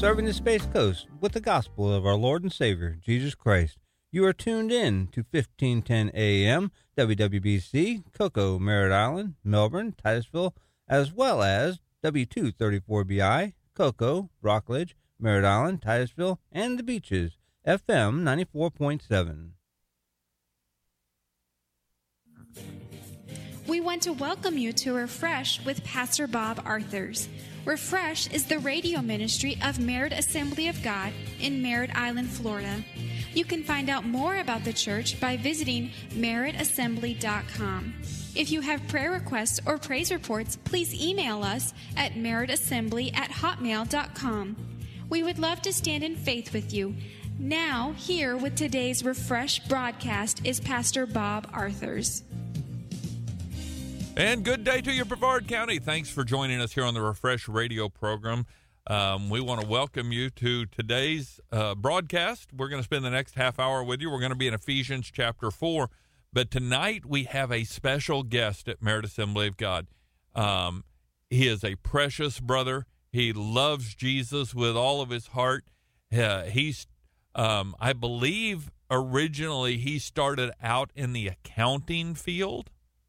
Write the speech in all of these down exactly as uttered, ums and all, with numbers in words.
serving the Space Coast with the gospel of our Lord and Savior, Jesus Christ. You are tuned in to fifteen ten A M, W W B C, Cocoa, Merritt Island, Melbourne, Titusville, as well as W two thirty-four B I, Cocoa, Rockledge, Merritt Island, Titusville, and the Beaches, F M ninety-four point seven. We want to welcome you to Refresh with Pastor Bob Arthurs. Refresh is the radio ministry of Merritt Assembly of God in Merritt Island, Florida. You can find out more about the church by visiting merritt assembly dot com. If you have prayer requests or praise reports, please email us at merritt assembly at hotmail dot com. We would love to stand in faith with you. Now, here with today's Refresh broadcast is Pastor Bob Arthurs. And good day to you, Brevard County. Thanks for joining us here on the Refresh radio program. Um, we want to welcome you to today's uh, broadcast. We're going to spend the next half hour with you. We're going to be in Ephesians chapter four. But tonight we have a special guest at Merritt Assembly of God. Um, he is a precious brother. He loves Jesus with all of his heart. Uh, he's, um, I believe, originally he started out in the accounting field.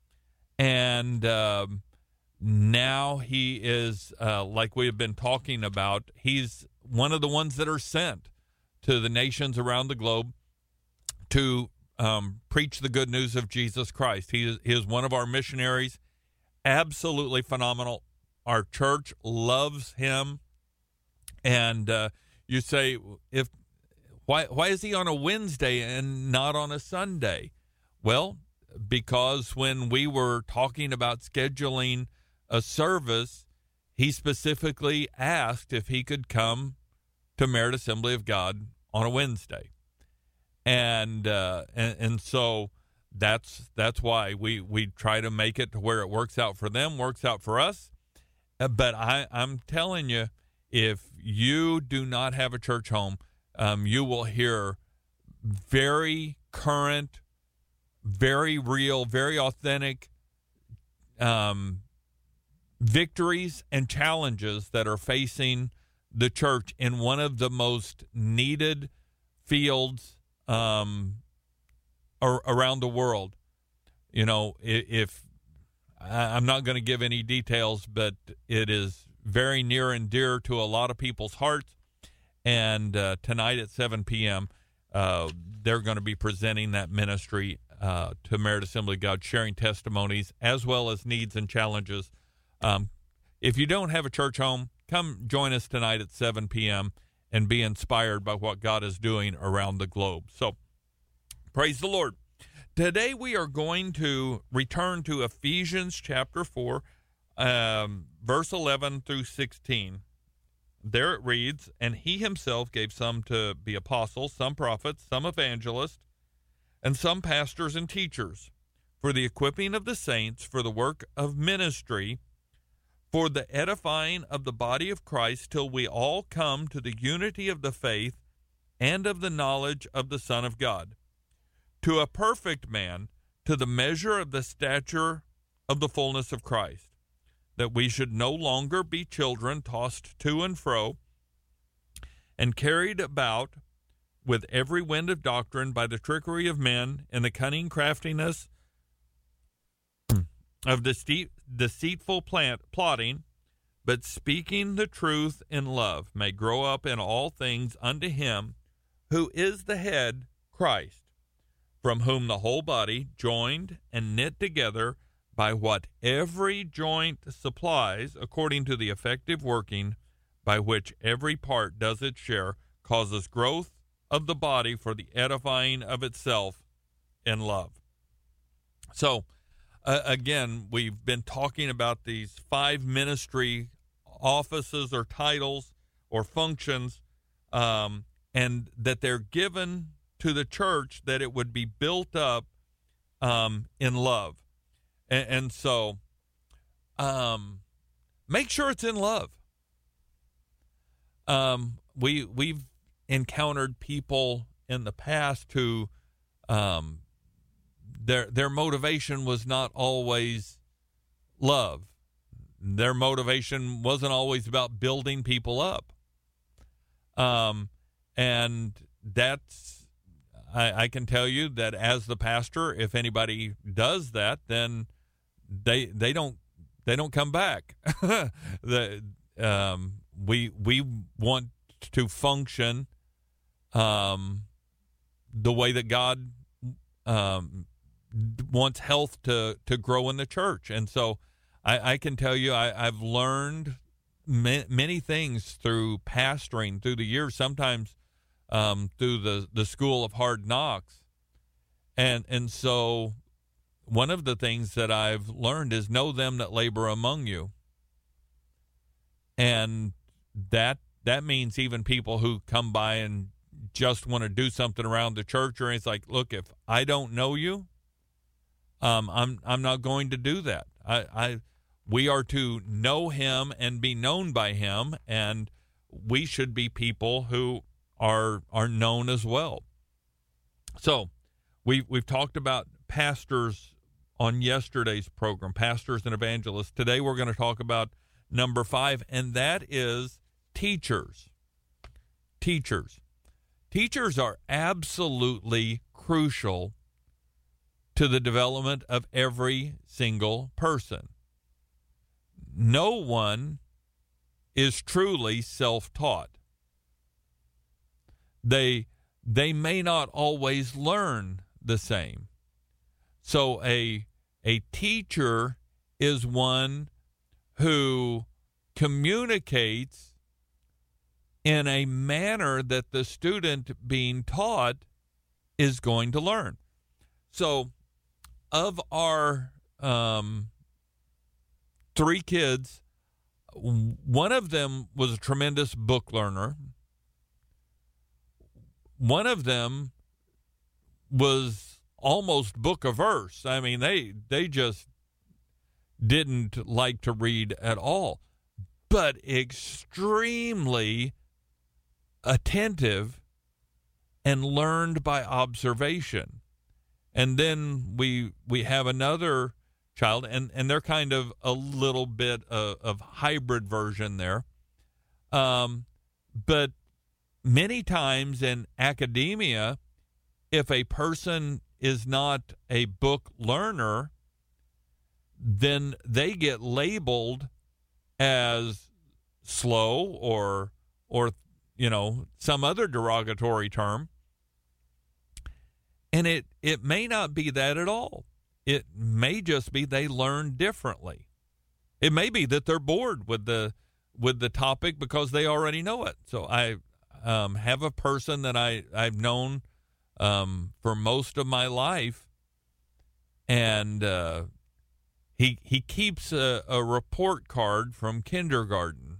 And um, now he is, uh, like we have been talking about, he's one of the ones that are sent to the nations around the globe to um, preach the good news of Jesus Christ. He is, he is one of our missionaries, absolutely phenomenal. Our church loves him. And uh, you say, if why why is he on a Wednesday and not on a Sunday? Well, because when we were talking about scheduling a service, he specifically asked if he could come to Merritt Assembly of God on a Wednesday. And uh, and, and so that's that's why we, we try to make it to where it works out for them, works out for us. But I, I'm telling you, if you do not have a church home, um, you will hear very current, very real, very authentic um, victories and challenges that are facing the church in one of the most needed fields um, ar- around the world. You know, if, if I'm not going to give any details, but it is very near and dear to a lot of people's hearts. And uh, tonight at seven p.m., uh, they're going to be presenting that ministry Uh, to Merritt Assembly of God, sharing testimonies as well as needs and challenges. Um, if you don't have a church home, come join us tonight at seven p.m. and be inspired by what God is doing around the globe. So, praise the Lord. Today we are going to return to Ephesians chapter four, um, verse eleven through sixteen. There it reads, "And he himself gave some to be apostles, some prophets, some evangelists, and some pastors and teachers, for the equipping of the saints, for the work of ministry, for the edifying of the body of Christ, till we all come to the unity of the faith and of the knowledge of the Son of God, to a perfect man, to the measure of the stature of the fullness of Christ, that we should no longer be children tossed to and fro and carried about with every wind of doctrine by the trickery of men and the cunning craftiness of deceit, deceitful plant, plotting, but speaking the truth in love, may grow up in all things unto him who is the head, Christ, from whom the whole body, joined and knit together by what every joint supplies, according to the effective working by which every part does its share, causes growth of the body for the edifying of itself in love." So, uh, again, we've been talking about these five ministry offices or titles or functions, um, and that they're given to the church that it would be built up um, in love. And, and so, um, make sure it's in love. Um, we, we've encountered people in the past who um, their their motivation was not always love. Their motivation wasn't always about building people up. Um, and that's, I, I can tell you that as the pastor, if anybody does that, then they they don't they don't come back. the um, we we want to function um, the way that God um, wants health to to grow in the church, and so I, I can tell you I, I've learned ma- many things through pastoring through the years. Sometimes um, through the the school of hard knocks, and and so. One of the things that I've learned is know them that labor among you. And that that means even people who come by and just want to do something around the church, or it's like, look, if I don't know you, um, I'm I'm not going to do that. I, I we are to know him and be known by him, and we should be people who are are known as well. So we we've talked about pastors on yesterday's program, pastors and evangelists. Today we're going to talk about number five, and that is teachers. Teachers. Teachers are absolutely crucial to the development of every single person. No one is truly self-taught. They, they may not always learn the same. So a a teacher is one who communicates in a manner that the student being taught is going to learn. So of our um, three kids, one of them was a tremendous book learner. One of them was almost book averse. I mean, they they just didn't like to read at all, but extremely attentive and learned by observation. And then we we have another child, and, and they're kind of a little bit of, of hybrid version there. Um, but many times in academia, if a person is not a book learner, then they get labeled as slow or or you know some other derogatory term, and it it may not be that at all. It may just be they learn differently. It may be that they're bored with the with the topic because they already know it. So I um, have a person that I I've known Um, for most of my life, and uh, he he keeps a, a report card from kindergarten.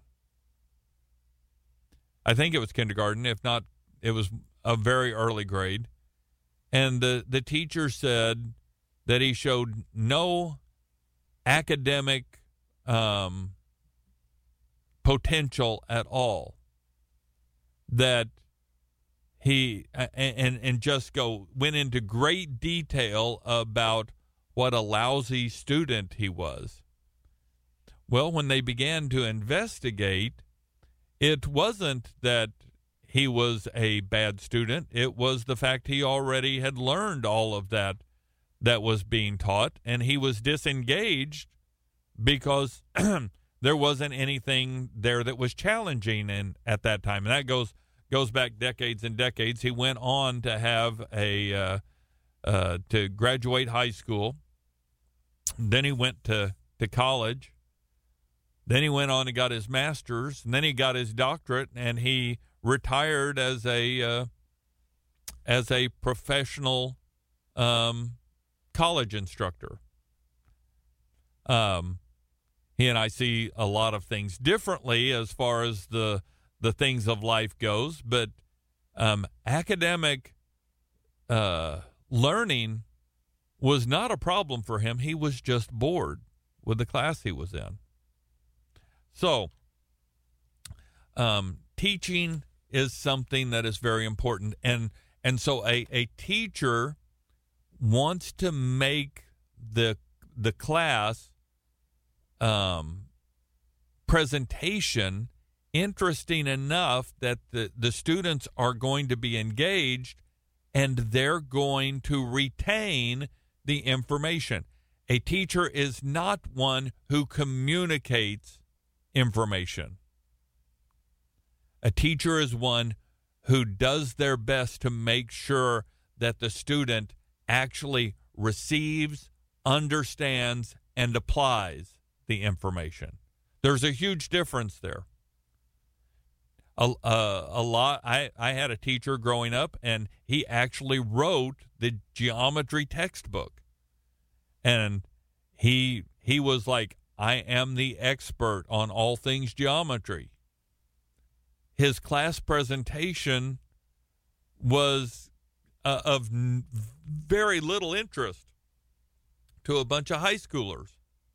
I think it was kindergarten, if not, it was a very early grade. And the, the teacher said that he showed no academic um, potential at all. That He and and just go went into great detail about what a lousy student he was. Well, when they began to investigate, it wasn't that he was a bad student. It was the fact he already had learned all of that that was being taught, and he was disengaged because there wasn't anything there that was challenging in, at that time. And that goes goes back decades and decades. He went on to have a uh, uh, to graduate high school. Then he went to, to college. Then he went on and got his master's, and then he got his doctorate, and he retired as a uh, as a professional um, college instructor. Um, he and I see a lot of things differently as far as the the things of life goes, but um, academic uh, learning was not a problem for him. He was just bored with the class he was in. So, um, teaching is something that is very important, and and so a, a teacher wants to make the the class um, presentation interesting enough that the, the students are going to be engaged and they're going to retain the information. A teacher is not one who communicates information. A teacher is one who does their best to make sure that the student actually receives, understands, and applies the information. There's a huge difference there. A, a, a lot. I, I had a teacher growing up, and he actually wrote the geometry textbook. And he he was like, I am the expert on all things geometry. His class presentation was uh, of n- very little interest to a bunch of high schoolers.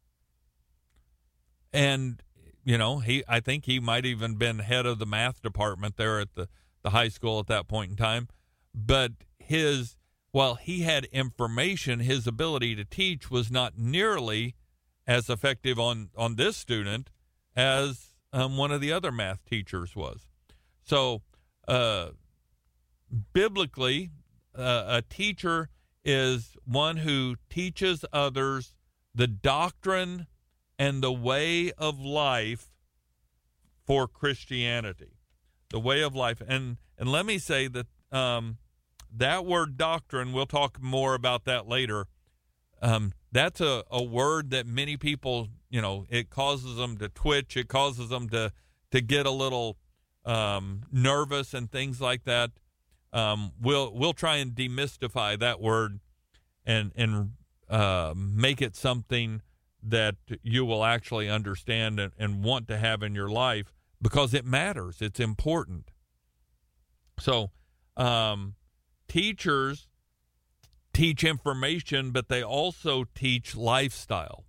And, you know, he I think he might even been head of the math department there at the, the high school at that point in time. But his, while he had information, his ability to teach was not nearly as effective on, on this student as um, one of the other math teachers was. So, uh, biblically, uh, a teacher is one who teaches others the doctrine and the way of life for Christianity, the way of life. And and let me say that um, that word doctrine, we'll talk more about that later. Um, that's a, a word that many people, you know, it causes them to twitch. It causes them to, to get a little um, nervous and things like that. Um, we'll we'll try and demystify that word and, and uh, make it something that you will actually understand and, and want to have in your life, because it matters. It's important. So um, teachers teach information, but they also teach lifestyle.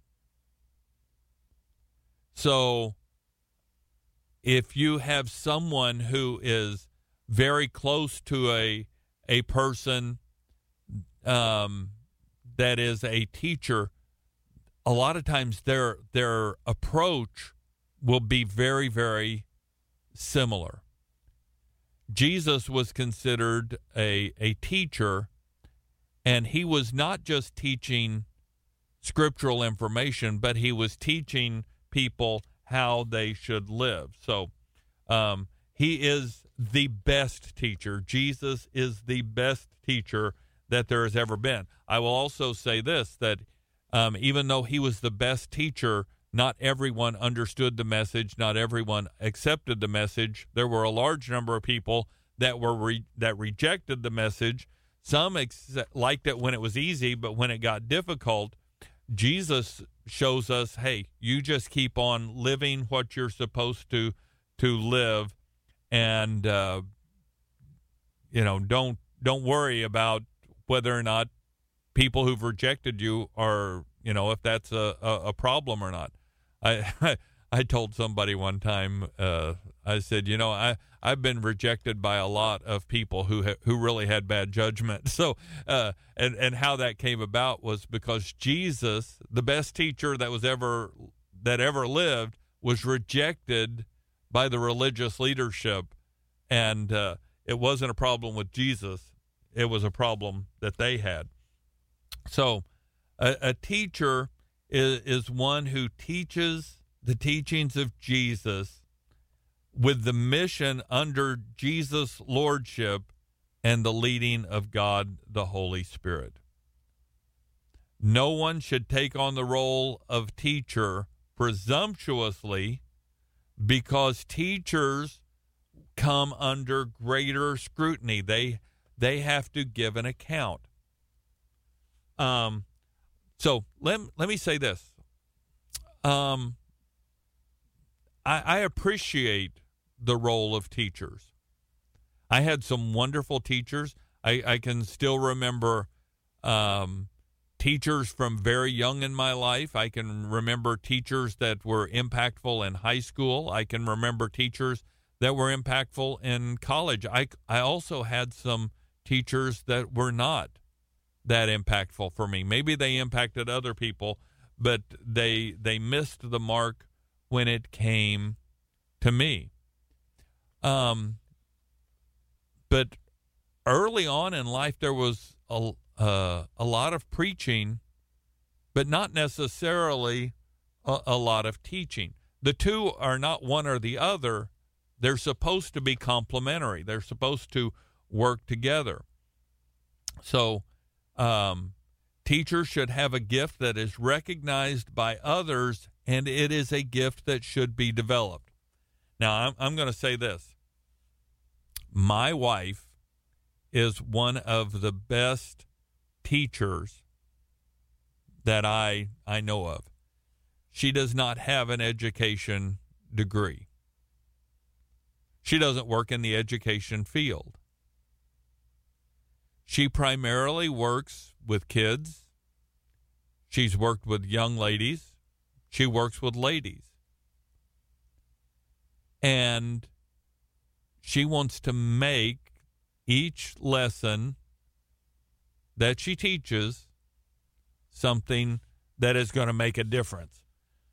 So if you have someone who is very close to a a person um, that is a teacher, a lot of times their their approach will be very, very similar. Jesus was considered a, a teacher, and he was not just teaching scriptural information, but he was teaching people how they should live. So um, he is the best teacher. Jesus is the best teacher that there has ever been. I will also say this, that Um, even though he was the best teacher, not everyone understood the message. Not everyone accepted the message. There were a large number of people that were re- that rejected the message. Some ex- liked it when it was easy, but when it got difficult, Jesus shows us, hey, you just keep on living what you're supposed to to live, and uh, you know, don't don't worry about whether or not people who've rejected you are, you know, if that's a, a, a problem or not. I, I I told somebody one time, uh, I said, you know, I, I've been rejected by a lot of people who ha- who really had bad judgment. So, uh, and, and how that came about was because Jesus, the best teacher that was ever, that ever lived, was rejected by the religious leadership. And uh, it wasn't a problem with Jesus. It was a problem that they had. So a, a teacher is, is one who teaches the teachings of Jesus with the mission under Jesus' lordship and the leading of God, the Holy Spirit. No one should take on the role of teacher presumptuously, because teachers come under greater scrutiny. They, they have to give an account. Um, so let, let me say this. Um, I, I appreciate the role of teachers. I had some wonderful teachers. I, I can still remember um, teachers from very young in my life. I can remember teachers that were impactful in high school. I can remember teachers that were impactful in college. I, I also had some teachers that were not that impactful for me. Maybe they impacted other people, but they they missed the mark when it came to me. Um, but early on in life, there was a, uh, a lot of preaching, but not necessarily a, a lot of teaching. The two are not one or the other. They're supposed to be complementary. They're supposed to work together. So um, teachers should have a gift that is recognized by others, and it is a gift that should be developed. Now, I'm, I'm going to say this. My wife is one of the best teachers that I I know of. She does not have an education degree. She doesn't work in the education field. She primarily works with kids. She's worked with young ladies. She works with ladies. And she wants to make each lesson that she teaches something that is going to make a difference.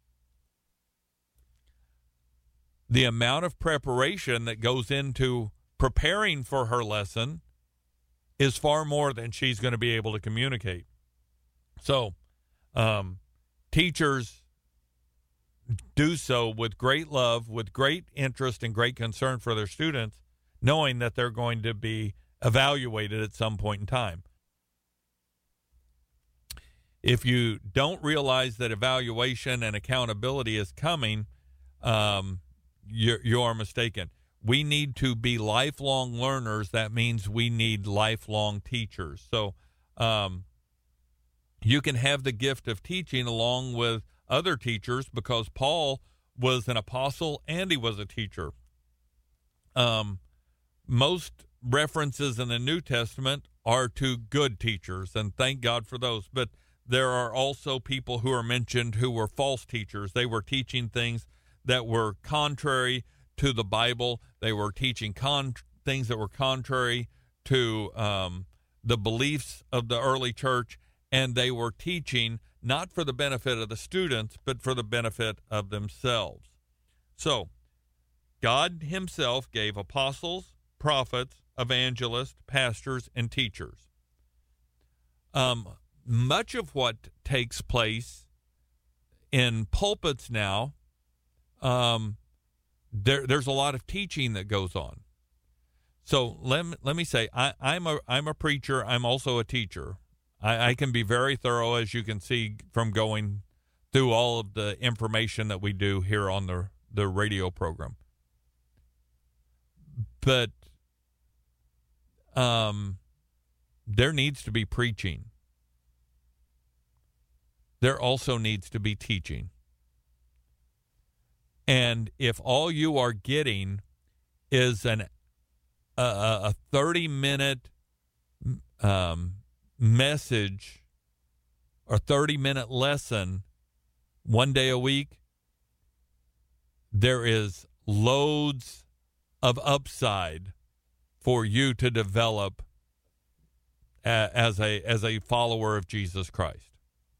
The amount of preparation that goes into preparing for her lesson is far more than she's going to be able to communicate. So, um, teachers do so with great love, with great interest and great concern for their students, knowing that they're going to be evaluated at some point in time. If you don't realize that evaluation and accountability is coming, um, you're, you are mistaken. We need to be lifelong learners. That means we need lifelong teachers. So um, you can have the gift of teaching along with other teachers, because Paul was an apostle and he was a teacher. Um, most references in the New Testament are to good teachers, and thank God for those. But there are also people who are mentioned who were false teachers. They were teaching things that were contrary to the Bible. They were teaching con- things that were contrary to um, the beliefs of the early church, and they were teaching not for the benefit of the students, but for the benefit of themselves. So, God himself gave apostles, prophets, evangelists, pastors, and teachers. Um, much of what takes place in pulpits now, um, there, there's a lot of teaching that goes on. So let me, let me say, I, I'm a I'm a preacher. I'm also a teacher. I, I can be very thorough, as you can see from going through all of the information that we do here on the the radio program. But um, there needs to be preaching. There also needs to be teaching. And if all you are getting is an a, a thirty-minute um, message or thirty-minute lesson one day a week, there is loads of upside for you to develop a, as a as a follower of Jesus Christ.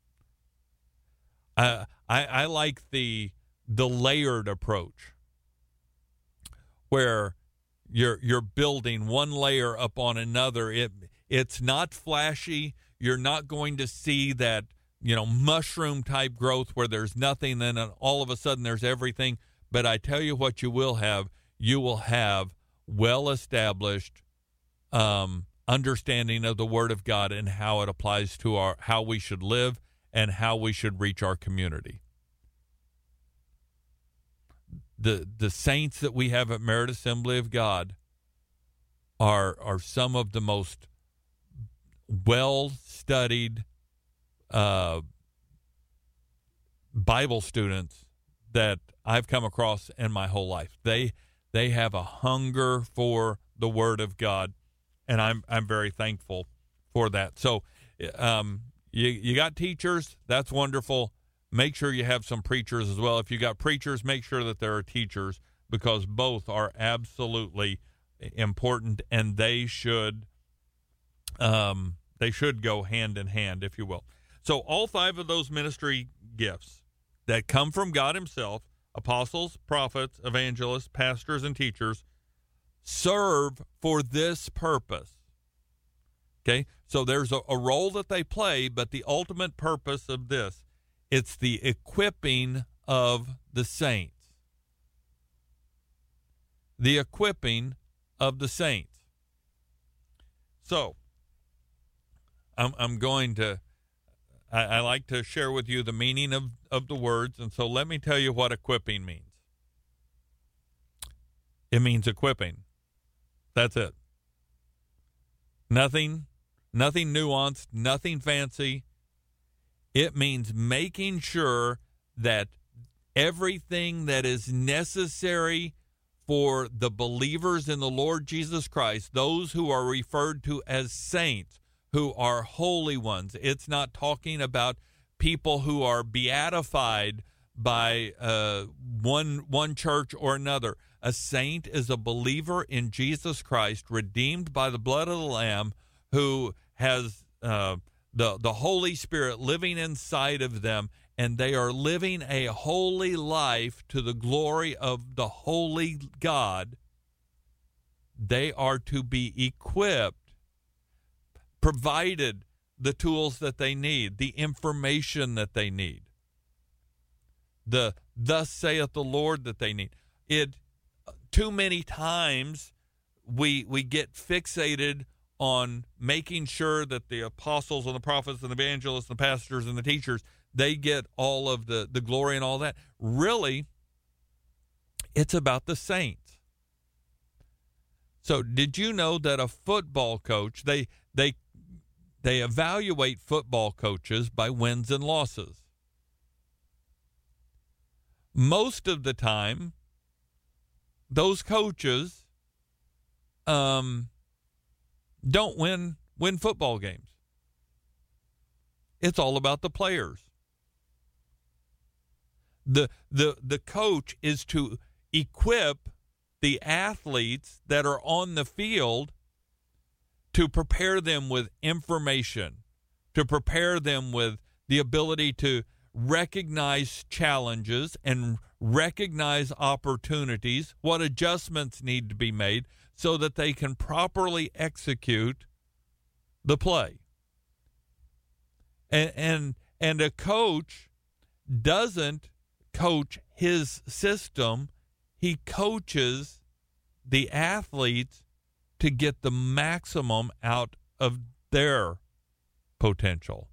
I I, I like the the layered approach, where you're you're building one layer up on another. It it's not flashy. You're not going to see that, you know, mushroom type growth where there's nothing, then all of a sudden there's everything. But I tell you what you will have. You will have well-established um, understanding of the Word of God and how it applies to our how we should live and how we should reach our community. The the saints that we have at Merit Assembly of God are are some of the most well-studied uh, Bible students that I've come across in my whole life. They they have a hunger for the Word of God, and I'm I'm very thankful for that. So, um, you you got teachers, that's wonderful. Make sure you have some preachers as well. If you got preachers, make sure that there are teachers, because both are absolutely important, and they should um, they should go hand in hand, if you will. So all five of those ministry gifts that come from God himself, apostles, prophets, evangelists, pastors, and teachers, serve for this purpose. Okay, so there's a, a role that they play, but the ultimate purpose of this, it's the equipping of the saints. The equipping of the saints. So, I'm, I'm going to, I, I like to share with you the meaning of, of the words, and so let me tell you what equipping means. It means equipping. That's it. Nothing, nothing nuanced, nothing fancy. It means making sure that everything that is necessary for the believers in the Lord Jesus Christ, those who are referred to as saints, who are holy ones. It's not talking about people who are beatified by uh, one one church or another. A saint is a believer in Jesus Christ, redeemed by the blood of the Lamb, who has uh, the, the Holy Spirit living inside of them, and they are living a holy life to the glory of the holy God. They are to be equipped, provided the tools that they need, the information that they need, the thus saith the Lord that they need. It too many times we we get fixated on making sure that the apostles and the prophets and the evangelists and the pastors and the teachers, they get all of the, the glory and all that. Really, it's about the saints. So did you know that a football coach, they they they evaluate football coaches by wins and losses? Most of the time, those coaches um, don't win win football games. It's all about the players. The the the coach is to equip the athletes that are on the field to prepare them with information, to prepare them with the ability to recognize challenges and recognize opportunities, what adjustments need to be made so that they can properly execute the play. And and, and a coach doesn't coach his system. He coaches the athletes to get the maximum out of their potential.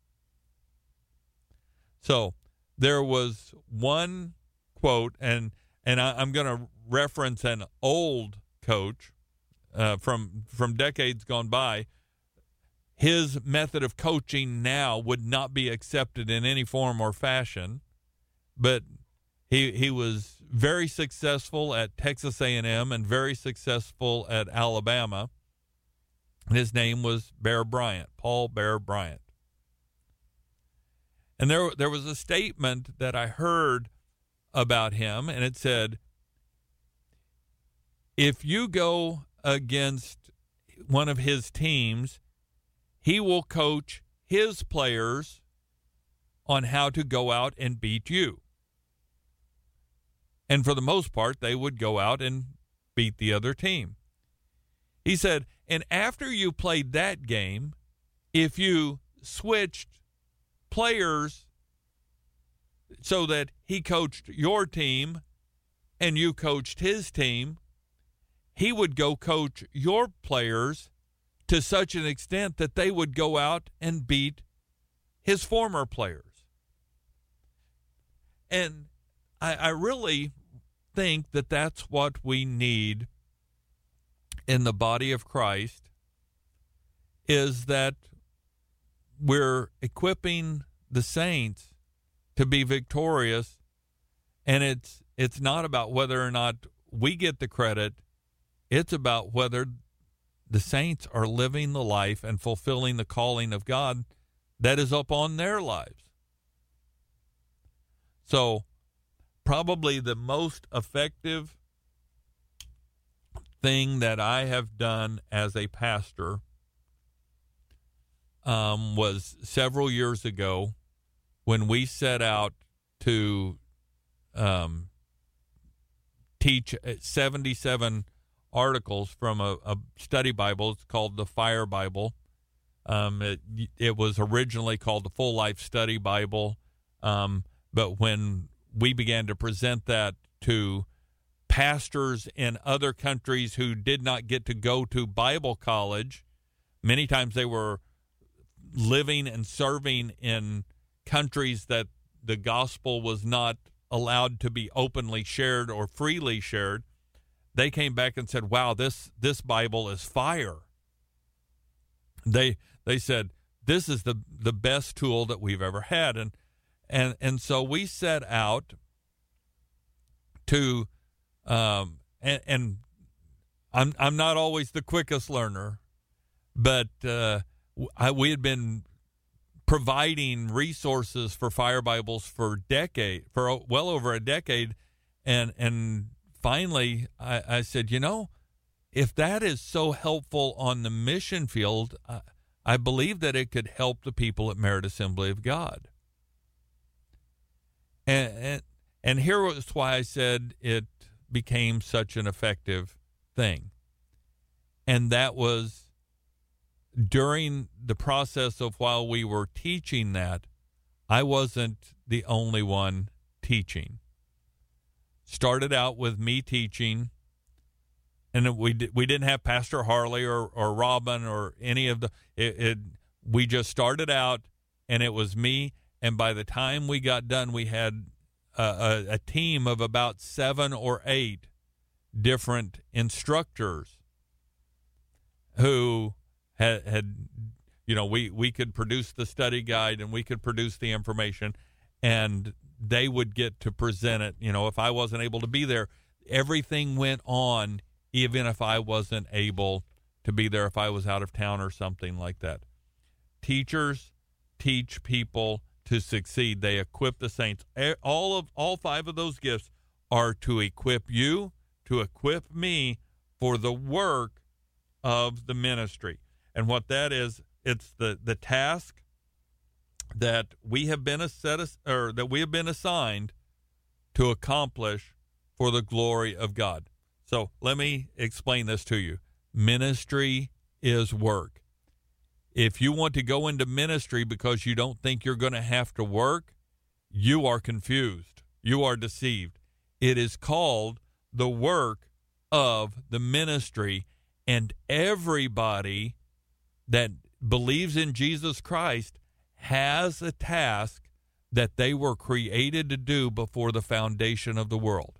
So there was one quote, and and I, I'm going to reference an old coach uh, from from decades gone by. His method of coaching now would not be accepted in any form or fashion, but he he was very successful at Texas A and M and very successful at Alabama. His name was Bear Bryant, Paul Bear Bryant. And there there was a statement that I heard about him, and it said, if you go against one of his teams, he will coach his players on how to go out and beat you. And for the most part, they would go out and beat the other team. He said, and after you played that game, if you switched players so that he coached your team and you coached his team, he would go coach your players to such an extent that they would go out and beat his former players. And I, I really think that that's what we need in the body of Christ, is that we're equipping the saints to be victorious, and it's it's not about whether or not we get the credit. It's about whether the saints are living the life and fulfilling the calling of God that is upon their lives. So probably the most effective thing that I have done as a pastor um, was several years ago when we set out to um, teach seventy-seven articles from a, a study Bible. It's called the Fire Bible. Um, it, it was originally called the Full Life Study Bible, um, but when we began to present that to pastors in other countries who did not get to go to Bible college, many times they were living and serving in countries that the gospel was not allowed to be openly shared or freely shared, they came back and said, wow, this this Bible is fire. They they said, this is the, the best tool that we've ever had. And and and so we set out to um and, and I'm I'm not always the quickest learner, but uh, I, we had been providing resources for Fire Bibles for decade, for well over a decade, and and finally I, I said, you know, if that is so helpful on the mission field, I, I believe that it could help the people at Merit Assembly of God. And, and and here was why I said it became such an effective thing, and that was during the process of while we were teaching that, I wasn't the only one teaching. Started out with me teaching, and we di- we didn't have Pastor Harley or, or Robin or any of the. It, it we just started out, and it was me. And by the time we got done, we had a, a, a team of about seven or eight different instructors who had, had you know, we, we could produce the study guide and we could produce the information, and they would get to present it. You know, if I wasn't able to be there, everything went on, even if I wasn't able to be there, if I was out of town or something like that. Teachers teach people to succeed. They equip the saints. All of all five of those gifts are to equip you, to equip me for the work of the ministry. And what that is, it's the, the task that we have been a set as, or that we have been assigned to accomplish for the glory of God. So let me explain this to you. Ministry is work. If you want to go into ministry because you don't think you're going to have to work, you are confused. You are deceived. It is called the work of the ministry, and everybody that believes in Jesus Christ has a task that they were created to do before the foundation of the world.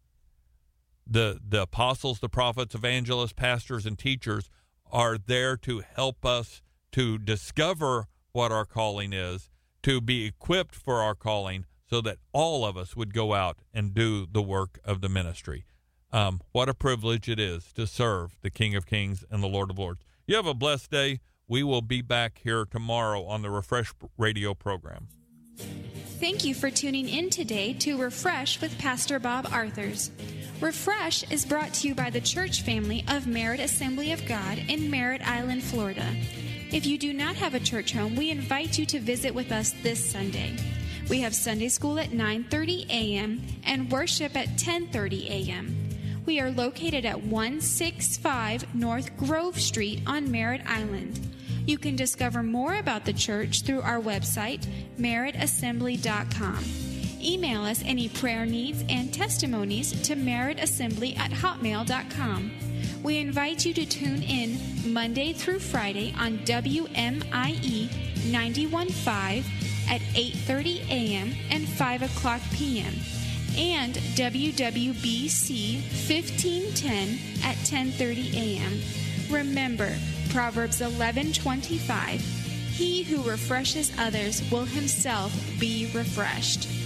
The, the apostles, the prophets, evangelists, pastors, and teachers are there to help us to discover what our calling is, to be equipped for our calling, so that all of us would go out and do the work of the ministry. Um, what a privilege it is to serve the King of Kings and the Lord of Lords. You have a blessed day. We will be back here tomorrow on the Refresh Radio program. Thank you for tuning in today to Refresh with Pastor Bob Arthurs. Refresh is brought to you by the church family of Merit Assembly of God in Merritt Island, Florida. If you do not have a church home, we invite you to visit with us this Sunday. We have Sunday school at nine thirty a.m. and worship at ten thirty a.m. We are located at one sixty-five North Grove Street on Merritt Island. You can discover more about the church through our website, merritt assembly dot com. Email us any prayer needs and testimonies to merrittassembly at hotmail dot com. We invite you to tune in Monday through Friday on W M I E ninety-one point five at eight thirty a.m. and five o'clock p.m. and W W B C fifteen ten at ten thirty a.m. Remember, Proverbs eleven twenty-five, he who refreshes others will himself be refreshed.